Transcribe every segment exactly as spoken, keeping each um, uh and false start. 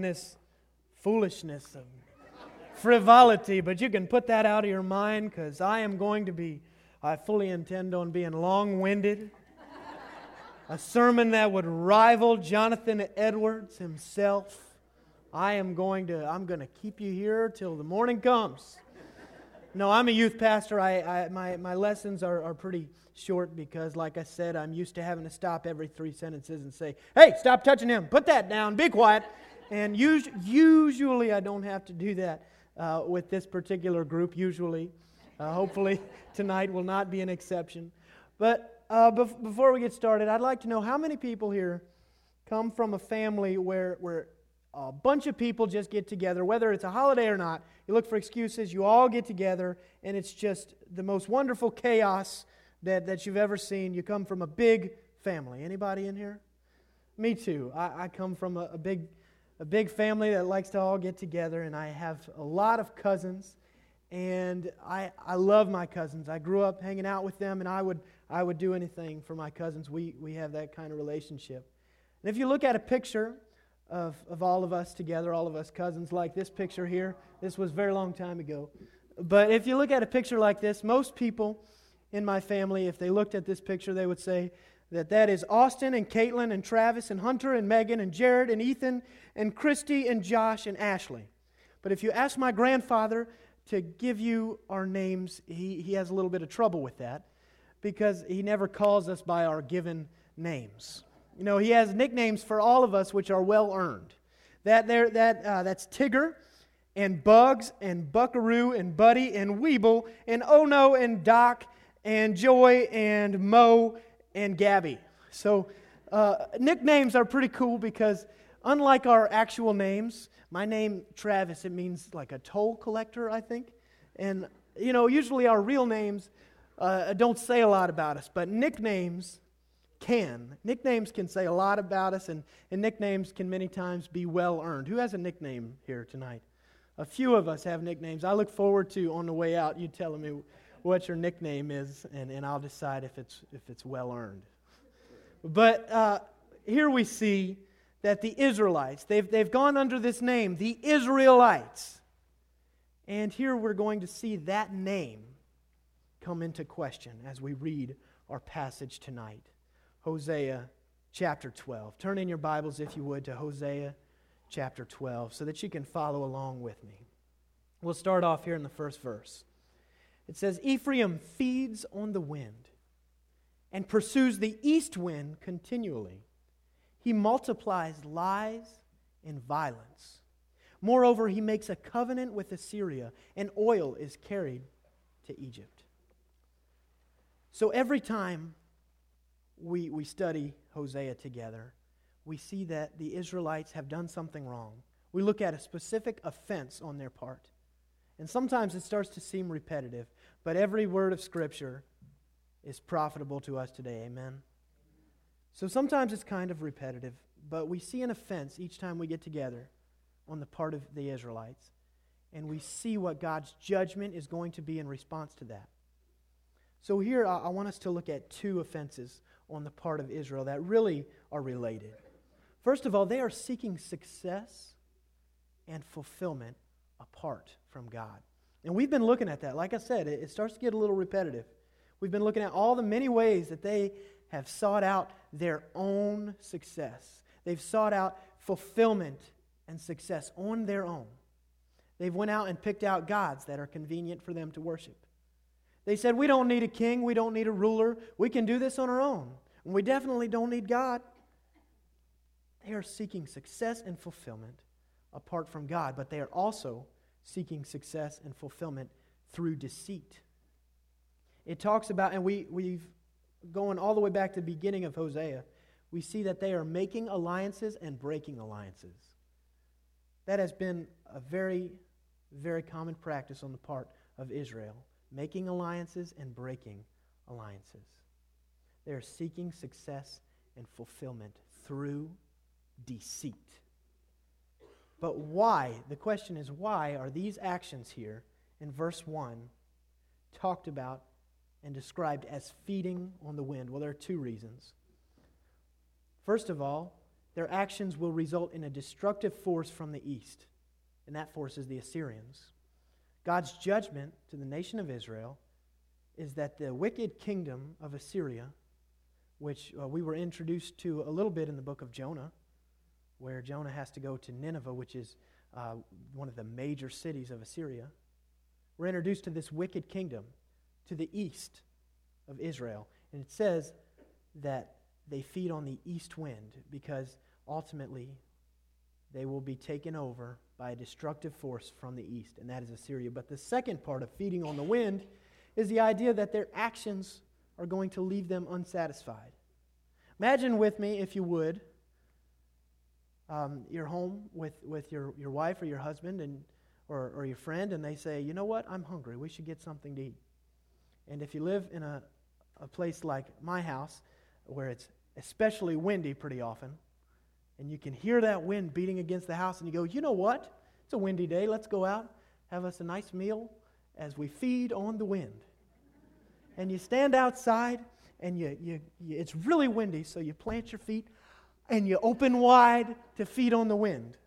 this foolishness of frivolity, but you can put that out of your mind because I am going to be, I fully intend on being long-winded. A sermon that would rival Jonathan Edwards himself. I am going to, I'm going to keep you here till the morning comes. No, I'm a youth pastor. I, I my, my lessons are, are pretty short because, like I said, I'm used to having to stop every three sentences and say, hey, stop touching him, put that down, be quiet. And us- usually I don't have to do that uh, with this particular group, usually. Uh, hopefully tonight will not be an exception. But uh, bef- before we get started, I'd like to know how many people here come from a family where, where a bunch of people just get together, whether it's a holiday or not. You look for excuses, you all get together, and it's just the most wonderful chaos that, that you've ever seen. You come from a big family. Anybody in here? Me too. I, I come from a, a big a big family that likes to all get together, and I have a lot of cousins, and I I love my cousins. I grew up hanging out with them, and I would I would do anything for my cousins. We we have that kind of relationship. And if you look at a picture of, of all of us together, all of us cousins, like this picture here, this was a very long time ago. But if you look at a picture like this, most people in my family, if they looked at this picture, they would say that that is Austin and Caitlin and Travis and Hunter and Megan and Jared and Ethan and Christy and Josh and Ashley. But if you ask my grandfather to give you our names, he, he has a little bit of trouble with that because he never calls us by our given names. You know, he has nicknames for all of us which are well-earned. That there, that uh, that's Tigger and Bugs and Buckaroo and Buddy and Weeble and Ono and Doc and Joy and Mo and Gabby. So uh, nicknames are pretty cool because unlike our actual names, my name Travis, it means like a toll collector, I think. And, you know, usually our real names uh, don't say a lot about us, but nicknames can. Nicknames can say a lot about us, and, and nicknames can many times be well-earned. Who has a nickname here tonight? A few of us have nicknames. I look forward to, on the way out, you telling me what your nickname is, and, and I'll decide if it's if it's well-earned. But uh, here we see that the Israelites, they've, they've gone under this name, the Israelites. And here we're going to see that name come into question as we read our passage tonight. Hosea chapter twelve. Turn in your Bibles, if you would, to Hosea chapter twelve so that you can follow along with me. We'll start off here in the first verse. It says, Ephraim feeds on the wind and pursues the east wind continually. He multiplies lies and violence. Moreover, he makes a covenant with Assyria, and oil is carried to Egypt. So every time we, we study Hosea together, we see that the Israelites have done something wrong. We look at a specific offense on their part. And sometimes it starts to seem repetitive, but every word of Scripture is profitable to us today. Amen? So sometimes it's kind of repetitive, but we see an offense each time we get together on the part of the Israelites, and we see what God's judgment is going to be in response to that. So here I want us to look at two offenses on the part of Israel that really are related. First of all, they are seeking success and fulfillment apart from God. And we've been looking at that. Like I said, it starts to get a little repetitive. We've been looking at all the many ways that they have sought out their own success. They've sought out fulfillment and success on their own. They've went out and picked out gods that are convenient for them to worship. They said, we don't need a king, we don't need a ruler, we can do this on our own. And we definitely don't need God. They are seeking success and fulfillment apart from God, but they are also seeking success and fulfillment through deceit. It talks about, and we, we've going all the way back to the beginning of Hosea, we see that they are making alliances and breaking alliances. That has been a very, very common practice on the part of Israel, making alliances and breaking alliances. They are seeking success and fulfillment through deceit. But why? The question is, why are these actions here in verse one talked about and described as feeding on the wind? Well, there are two reasons. First of all, their actions will result in a destructive force from the east, and that force is the Assyrians. God's judgment to the nation of Israel is that the wicked kingdom of Assyria, which uh, we were introduced to a little bit in the book of Jonah, where Jonah has to go to Nineveh, which is uh, one of the major cities of Assyria. We're introduced to this wicked kingdom to the east of Israel. And it says that they feed on the east wind because ultimately they will be taken over by a destructive force from the east, and that is Assyria. But the second part of feeding on the wind is the idea that their actions are going to leave them unsatisfied. Imagine with me, if you would, um, you're home with, with your, your wife or your husband and or, or your friend, and they say, you know what, I'm hungry. We should get something to eat. And if you live in a, a place like my house, where it's especially windy pretty often, and you can hear that wind beating against the house, and you go, you know what? It's a windy day. Let's go out, have us a nice meal as we feed on the wind. And you stand outside, and you, you, you it's really windy, so you plant your feet, and you open wide to feed on the wind.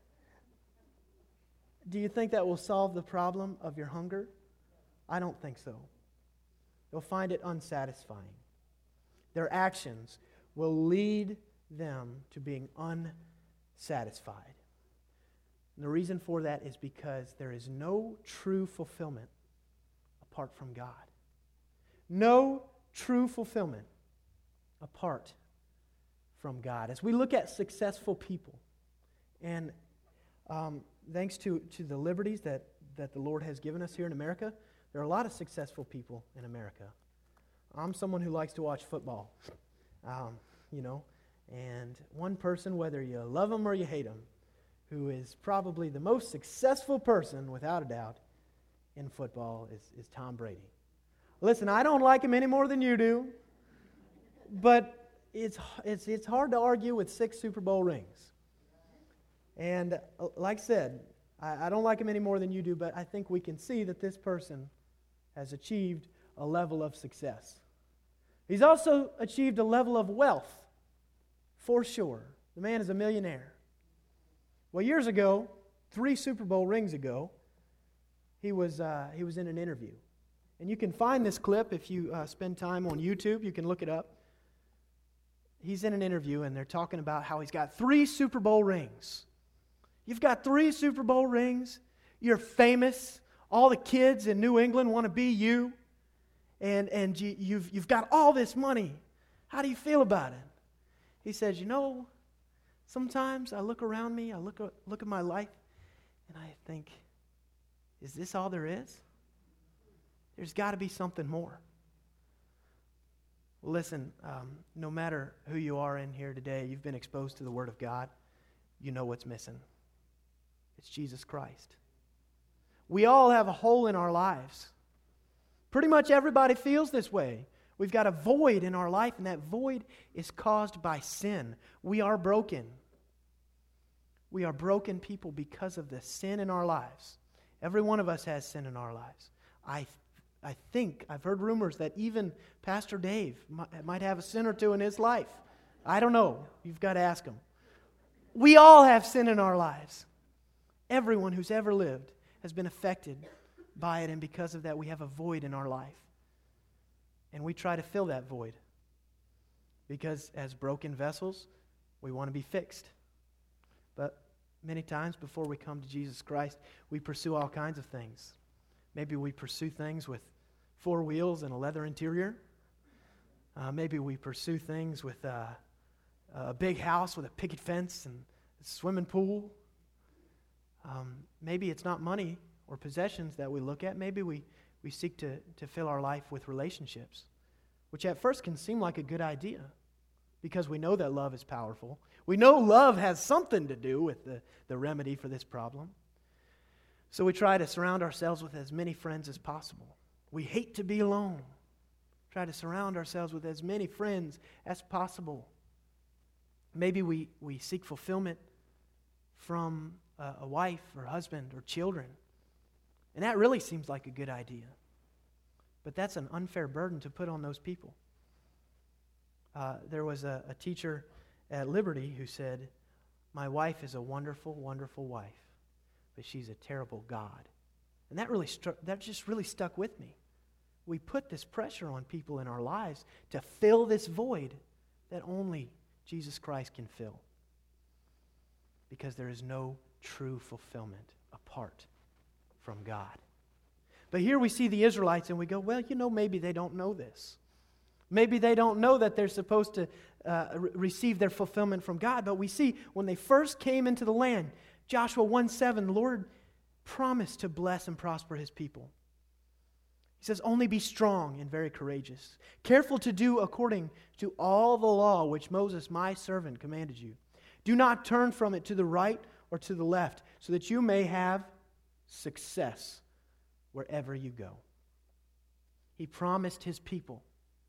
Do you think that will solve the problem of your hunger? I don't think so. You'll find it unsatisfying. Their actions will lead them to being unsatisfied. And the reason for that is because there is no true fulfillment apart from God. No true fulfillment apart from God. As we look at successful people, and um, thanks to, to the liberties that, that the Lord has given us here in America, there are a lot of successful people in America. I'm someone who likes to watch football, um, you know, and one person, whether you love him or you hate him, who is probably the most successful person, without a doubt, in football is, is Tom Brady. Listen, I don't like him any more than you do, but it's, it's, it's hard to argue with six Super Bowl rings. And uh, like I said, I, I don't like him any more than you do, but I think we can see that this person has achieved a level of success. He's also achieved a level of wealth, for sure. The man is a millionaire. Well, years ago, three Super Bowl rings ago, he was uh, he was in an interview. And you can find this clip if you uh, spend time on YouTube. You can look it up. He's in an interview, and they're talking about how he's got three Super Bowl rings. You've got three Super Bowl rings. You're famous. All the kids in New England want to be you. And, and you, you've, you've got all this money. How do you feel about it? He says, you know, sometimes I look around me, I look, look at my life, and I think, is this all there is? There's got to be something more. Well, listen, um, no matter who you are in here today, you've been exposed to the Word of God. You know what's missing. It's Jesus Christ. We all have a hole in our lives. Pretty much everybody feels this way. We've got a void in our life, and that void is caused by sin. We are broken. We are broken people because of the sin in our lives. Every one of us has sin in our lives. I I think, I've heard rumors that even Pastor Dave might, might have a sin or two in his life. I don't know. You've got to ask him. We all have sin in our lives. Everyone who's ever lived has been affected by it, and because of that, we have a void in our life. And we try to fill that void because as broken vessels, we want to be fixed. But many times before we come to Jesus Christ, we pursue all kinds of things. Maybe we pursue things with four wheels and a leather interior. Uh, maybe we pursue things with uh, a big house with a picket fence and a swimming pool. Um, maybe it's not money or possessions that we look at. Maybe we, we seek to, to fill our life with relationships, which at first can seem like a good idea because we know that love is powerful. We know love has something to do with the, the remedy for this problem. So we try to surround ourselves with as many friends as possible. We hate to be alone. Try to surround ourselves with as many friends as possible. Maybe we, we seek fulfillment from a, a wife or husband or children. And that really seems like a good idea. But that's an unfair burden to put on those people. Uh, there was a, a teacher at Liberty who said, my wife is a wonderful, wonderful wife, but she's a terrible God. And that really struck, that just really stuck with me. We put this pressure on people in our lives to fill this void that only Jesus Christ can fill. Because there is no true fulfillment apart from God. But here we see the Israelites and we go, well, you know, maybe they don't know this. Maybe they don't know that they're supposed to uh, re- receive their fulfillment from God. But we see when they first came into the land, Joshua one seven, the Lord promised to bless and prosper His people. He says, only be strong and very courageous, careful to do according to all the law which Moses, my servant, commanded you. Do not turn from it to the right or to the left, so that you may have success wherever you go. He promised His people,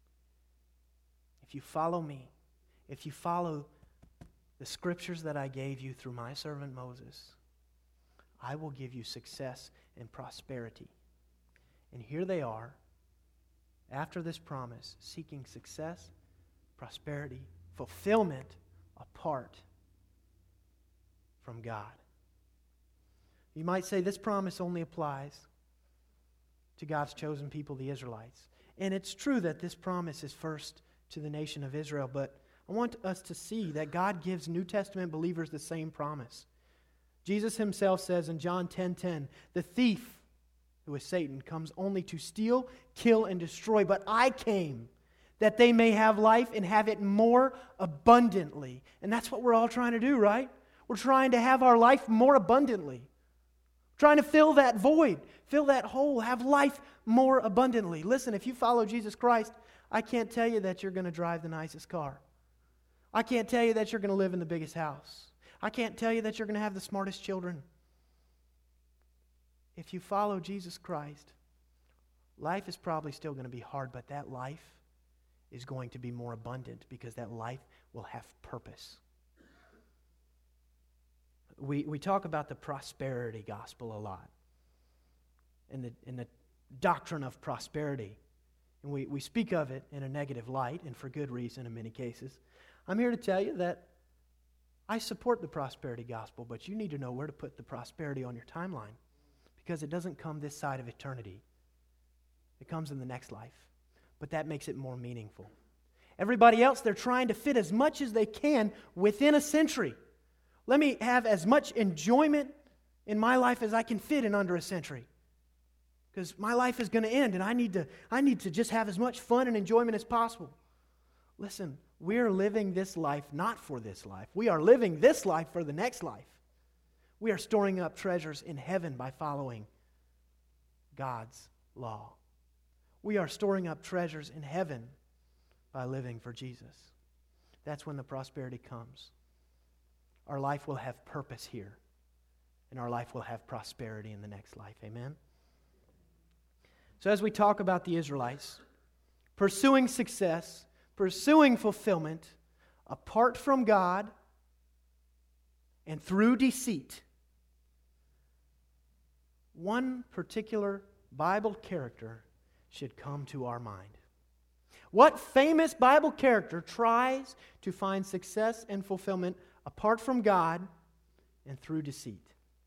if you follow me, if you follow the scriptures that I gave you through my servant Moses, I will give you success and prosperity. And here they are, after this promise, seeking success, prosperity, fulfillment apart from God. You might say this promise only applies to God's chosen people, the Israelites. And it's true that this promise is first to the nation of Israel, but I want us to see that God gives New Testament believers the same promise. Jesus Himself says in John ten ten, the thief, who is Satan, comes only to steal, kill, and destroy, but I came that they may have life and have it more abundantly. And that's what we're all trying to do, right? We're trying to have our life more abundantly. Trying to fill that void, fill that hole, have life more abundantly. Listen, if you follow Jesus Christ, I can't tell you that you're going to drive the nicest car. I can't tell you that you're going to live in the biggest house. I can't tell you that you're going to have the smartest children. If you follow Jesus Christ, life is probably still going to be hard, but that life is going to be more abundant because that life will have purpose. We we talk about the prosperity gospel a lot, and the, and the doctrine of prosperity. And we, we speak of it in a negative light, and for good reason in many cases. I'm here to tell you that I support the prosperity gospel, but you need to know where to put the prosperity on your timeline, because it doesn't come this side of eternity. It comes in the next life, but that makes it more meaningful. Everybody else, they're trying to fit as much as they can within a century. Let me have as much enjoyment in my life as I can fit in under a century. Because my life is going to end, and I need to, I need to just have as much fun and enjoyment as possible. Listen, we're living this life not for this life. We are living this life for the next life. We are storing up treasures in heaven by following God's law. We are storing up treasures in heaven by living for Jesus. That's when the prosperity comes. Our life will have purpose here, and our life will have prosperity in the next life. Amen? So as we talk about the Israelites, pursuing success, pursuing fulfillment, apart from God and through deceit, one particular Bible character should come to our mind. What famous Bible character tries to find success and fulfillment apart from God and through deceit?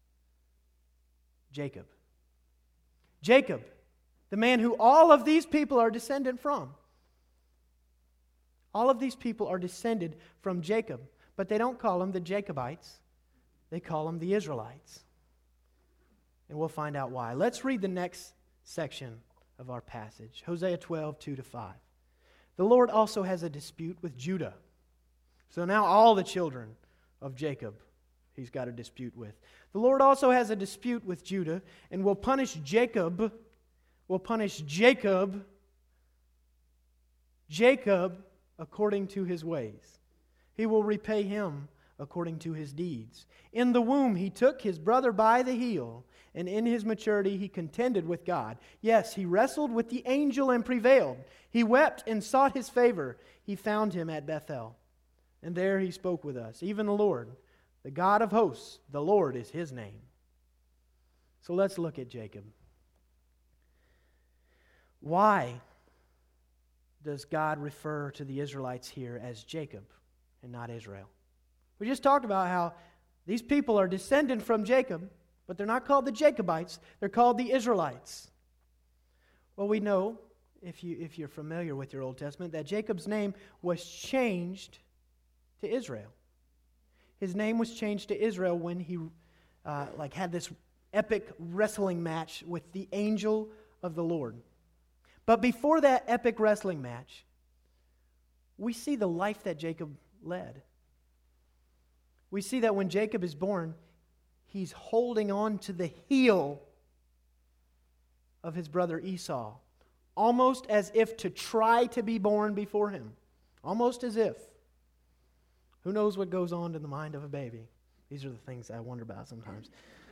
Jacob. Jacob, the man who all of these people are descended from. All of these people are descended from Jacob, but they don't call them the Jacobites. They call them the Israelites. And we'll find out why. Let's read the next section of our passage. Hosea twelve, two to five. The Lord also has a dispute with Judah. So now all the children of Jacob He's got a dispute with. The Lord also has a dispute with Judah and will punish Jacob, will punish Jacob, Jacob according to his ways. He will repay him according to his deeds. In the womb he took his brother by the heel, and in his maturity he contended with God. Yes, he wrestled with the angel and prevailed. He wept and sought his favor. He found him at Bethel, and there he spoke with us, even the Lord, the God of hosts. The Lord is his name. So let's look at Jacob. Why does God refer to the Israelites here as Jacob and not Israel? We just talked about how these people are descended from Jacob, but they're not called the Jacobites. They're called the Israelites. Well, we know, if, you, if you're familiar with your Old Testament, that Jacob's name was changed to Israel. His name was changed to Israel when he uh, like had this epic wrestling match with the angel of the Lord. But before that epic wrestling match, we see the life that Jacob led. We see that when Jacob is born, he's holding on to the heel of his brother Esau, almost as if to try to be born before him. Almost as if. Who knows what goes on in the mind of a baby? These are the things I wonder about sometimes.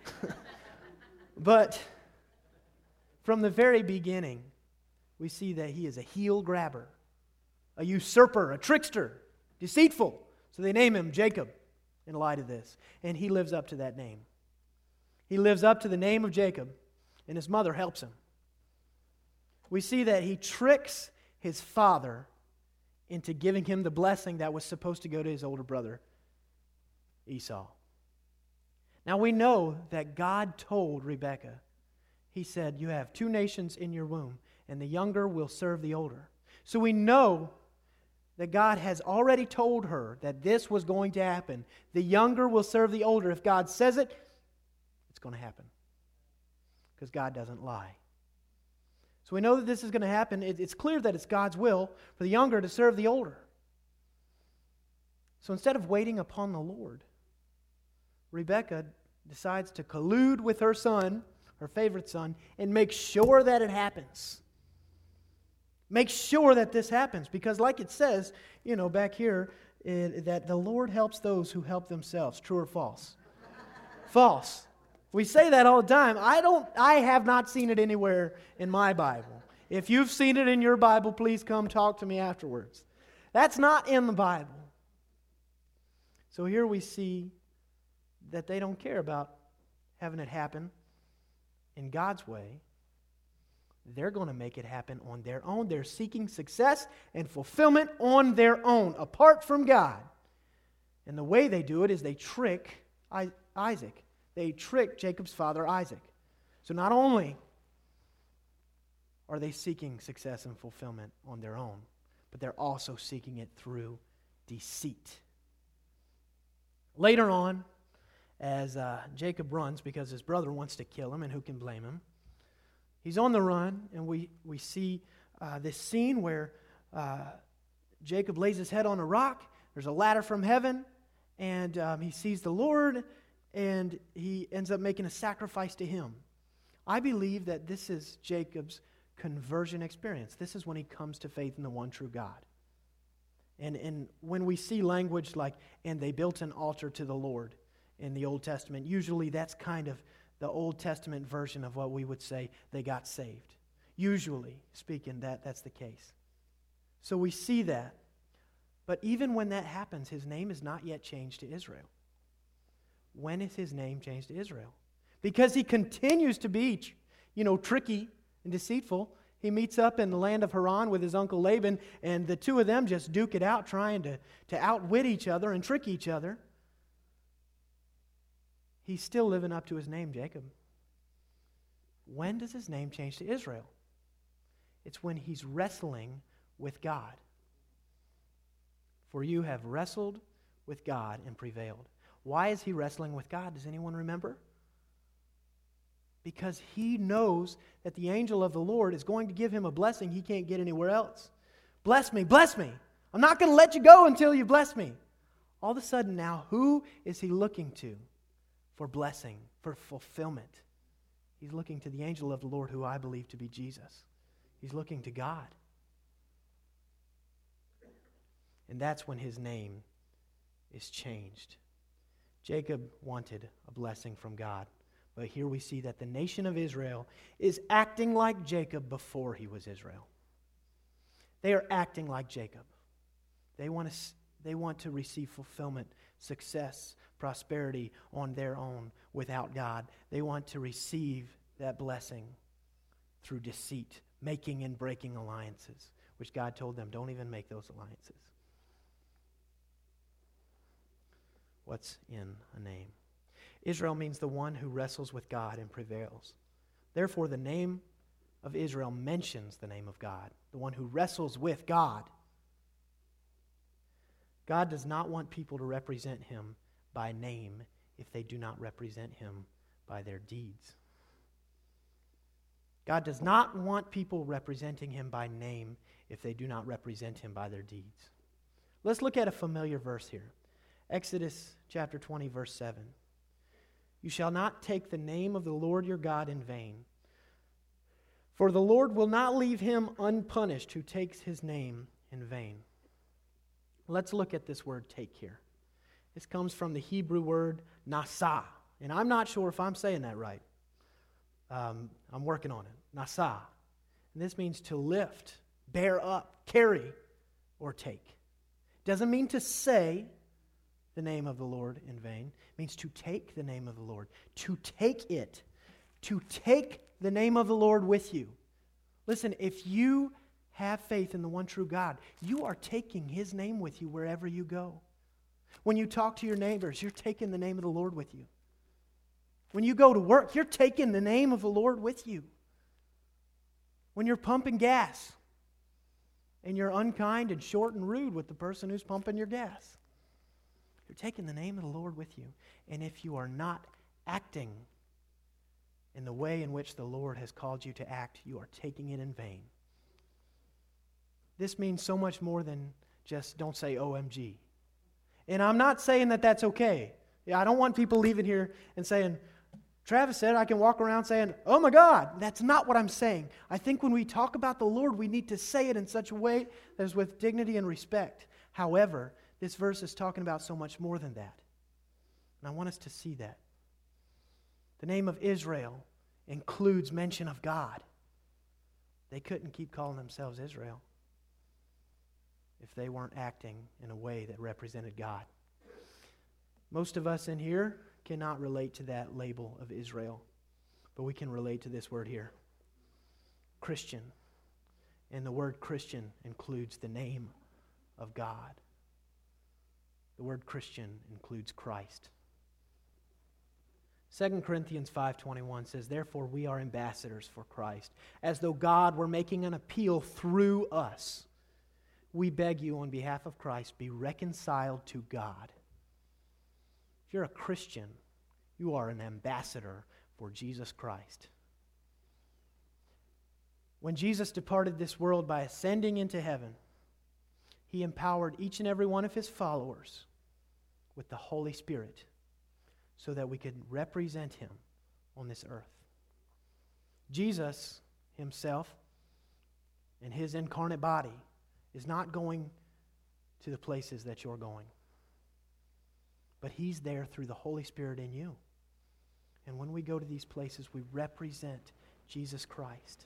But from the very beginning, we see that he is a heel grabber, a usurper, a trickster, deceitful. So they name him Jacob in light of this. And he lives up to that name. He lives up to the name of Jacob, and his mother helps him. We see that he tricks his father into giving him the blessing that was supposed to go to his older brother, Esau. Now we know that God told Rebekah, He said, you have two nations in your womb, and the younger will serve the older. So we know that God has already told her that this was going to happen. The younger will serve the older. If God says it, it's going to happen. Because God doesn't lie. So we know that this is going to happen. It's clear that it's God's will for the younger to serve the older. So instead of waiting upon the Lord, Rebekah decides to collude with her son, her favorite son, and make sure that it happens. Make sure that this happens. Because like it says, you know, back here, it, that the Lord helps those who help themselves. True or false? False. We say that all the time. I don't. I have not seen it anywhere in my Bible. If you've seen it in your Bible, please come talk to me afterwards. That's not in the Bible. So here we see that they don't care about having it happen in God's way. They're going to make it happen on their own. They're seeking success and fulfillment on their own, apart from God. And the way they do it is they trick Isaac. They trick Jacob's father, Isaac. So not only are they seeking success and fulfillment on their own, but they're also seeking it through deceit. Later on, as uh, Jacob runs because his brother wants to kill him, and who can blame him? He's on the run, and we, we see uh, this scene where uh, Jacob lays his head on a rock. There's a ladder from heaven, and um, he sees the Lord, and he ends up making a sacrifice to him. I believe that this is Jacob's conversion experience. This is when he comes to faith in the one true God. And, and when we see language like, and they built an altar to the Lord in the Old Testament, usually that's kind of the Old Testament version of what we would say they got saved. Usually speaking, that, that's the case. So we see that. But even when that happens, his name is not yet changed to Israel. When is his name changed to Israel? Because he continues to be, you know, tricky and deceitful. He meets up in the land of Haran with his uncle Laban, and the two of them just duke it out, trying to, to outwit each other and trick each other. He's still living up to his name, Jacob. When does his name change to Israel? It's when he's wrestling with God. For you have wrestled with God and prevailed. Why is he wrestling with God? Does anyone remember? Because he knows that the angel of the Lord is going to give him a blessing he can't get anywhere else. Bless me, bless me. I'm not going to let you go until you bless me. All of a sudden now, who is he looking to for blessing, for fulfillment? He's looking to the angel of the Lord, who I believe to be Jesus. He's looking to God. And that's when his name is changed. Jacob wanted a blessing from God. But here we see that the nation of Israel is acting like Jacob before he was Israel. They are acting like Jacob. They want to, they want to receive fulfillment, success, prosperity on their own without God. They want to receive that blessing through deceit, making and breaking alliances, which God told them, don't even make those alliances. what's in a name. Israel means the one who wrestles with God and prevails. Therefore, the name of Israel mentions the name of God, the one who wrestles with God. God does not want people to represent Him by name if they do not represent Him by their deeds. God does not want people representing Him by name if they do not represent Him by their deeds. Let's look at a familiar verse here. Exodus chapter twenty, verse seven. You shall not take the name of the Lord your God in vain, for the Lord will not leave him unpunished who takes His name in vain. Let's look at this word take here. This comes from the Hebrew word nasa, and I'm not sure if I'm saying that right. Um, I'm working on it. Nasa. And this means to lift, bear up, carry, or take. Doesn't mean to say the name of the Lord in vain. It means to take the name of the Lord. To take it. To take the name of the Lord with you. Listen, if you have faith in the one true God, you are taking His name with you wherever you go. When you talk to your neighbors, you're taking the name of the Lord with you. When you go to work, you're taking the name of the Lord with you. When you're pumping gas and you're unkind and short and rude with the person who's pumping your gas, you're taking the name of the Lord with you. And if you are not acting in the way in which the Lord has called you to act, you are taking it in vain. This means so much more than just don't say O M G. And I'm not saying that that's okay. Yeah, I don't want people leaving here and saying, Travis said I can walk around saying, oh my God. That's not what I'm saying. I think when we talk about the Lord, we need to say it in such a way that is with dignity and respect. However, this verse is talking about so much more than that. And I want us to see that. The name of Israel includes mention of God. They couldn't keep calling themselves Israel if they weren't acting in a way that represented God. Most of us in here cannot relate to that label of Israel, but we can relate to this word here, Christian. And the word Christian includes the name of God. The word Christian includes Christ. Second Corinthians five twenty-one says, therefore we are ambassadors for Christ, as though God were making an appeal through us. We beg you on behalf of Christ, be reconciled to God. If you're a Christian, you are an ambassador for Jesus Christ. When Jesus departed this world by ascending into heaven, He empowered each and every one of His followers with the Holy Spirit so that we could represent Him on this earth. Jesus Himself and His incarnate body is not going to the places that you're going. But He's there through the Holy Spirit in you. And when we go to these places, we represent Jesus Christ.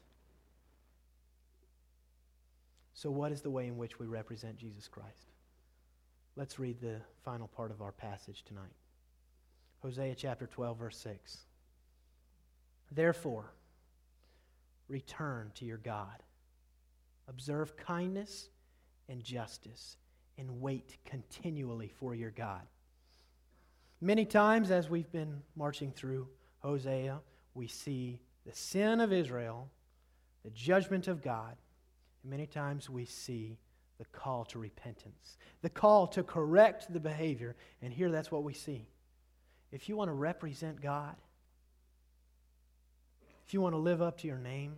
So what is the way in which we represent Jesus Christ? Let's read the final part of our passage tonight. Hosea chapter twelve, verse six. Therefore, return to your God. Observe kindness and justice, and wait continually for your God. Many times as we've been marching through Hosea, we see the sin of Israel, the judgment of God, and many times we see the call to repentance, the call to correct the behavior, and here that's what we see. If you want to represent God, if you want to live up to your name,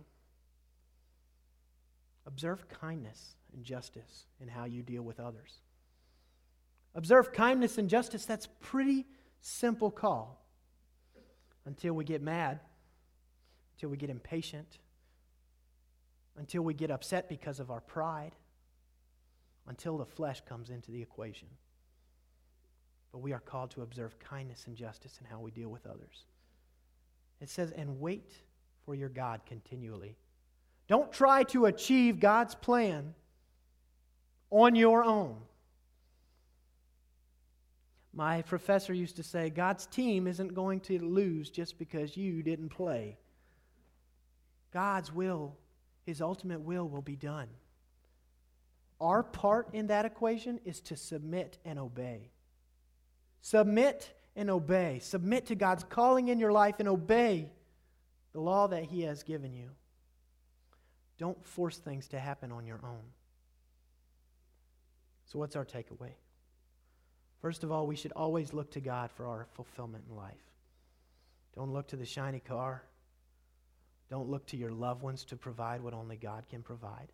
observe kindness and justice in how you deal with others. Observe kindness and justice, that's a pretty simple call. Until we get mad, until we get impatient, until we get upset because of our pride, until the flesh comes into the equation. But we are called to observe kindness and justice in how we deal with others. It says, and wait for your God continually. Don't try to achieve God's plan on your own. My professor used to say, God's team isn't going to lose just because you didn't play. God's will, His ultimate will, will be done. Our part in that equation is to submit and obey. Submit and obey. Submit to God's calling in your life and obey the law that He has given you. Don't force things to happen on your own. So what's our takeaway? First of all, we should always look to God for our fulfillment in life. Don't look to the shiny car. Don't look to your loved ones to provide what only God can provide.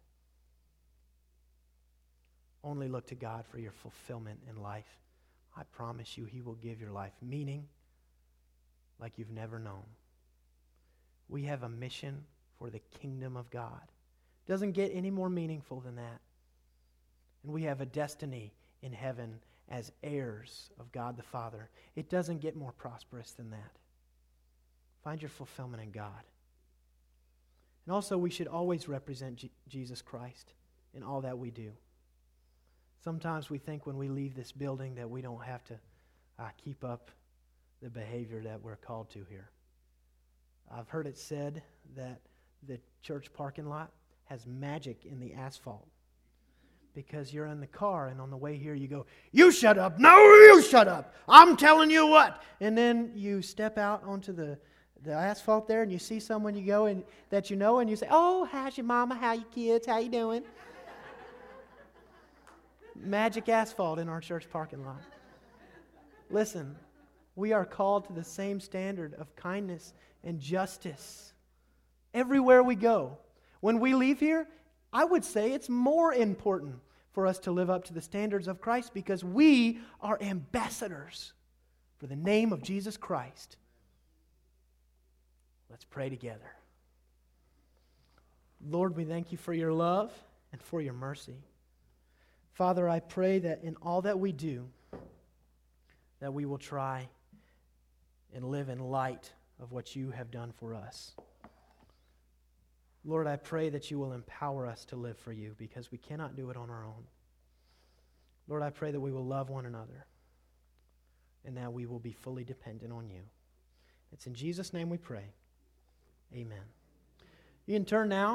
Only look to God for your fulfillment in life. I promise you, He will give your life meaning like you've never known. We have a mission for the kingdom of God. It doesn't get any more meaningful than that. And we have a destiny in heaven as heirs of God the Father. It doesn't get more prosperous than that. Find your fulfillment in God. And also, we should always represent G- Jesus Christ in all that we do. Sometimes we think when we leave this building that we don't have to uh, keep up the behavior that we're called to here. I've heard it said that the church parking lot has magic in the asphalt. Because you're in the car and on the way here you go, you shut up, no you shut up, I'm telling you what. And then you step out onto the, the asphalt there and you see someone you go and that you know and you say, oh, how's your mama, how your kids, how you doing? Magic asphalt in our church parking lot. Listen, we are called to the same standard of kindness and justice everywhere we go. When we leave here, I would say it's more important for us to live up to the standards of Christ because we are ambassadors for the name of Jesus Christ. Let's pray together. Lord, we thank you for your love and for your mercy. Father, I pray that in all that we do, that we will try and live in light of what you have done for us. Lord, I pray that you will empower us to live for you because we cannot do it on our own. Lord, I pray that we will love one another and that we will be fully dependent on you. It's in Jesus' name we pray. Amen. You can turn now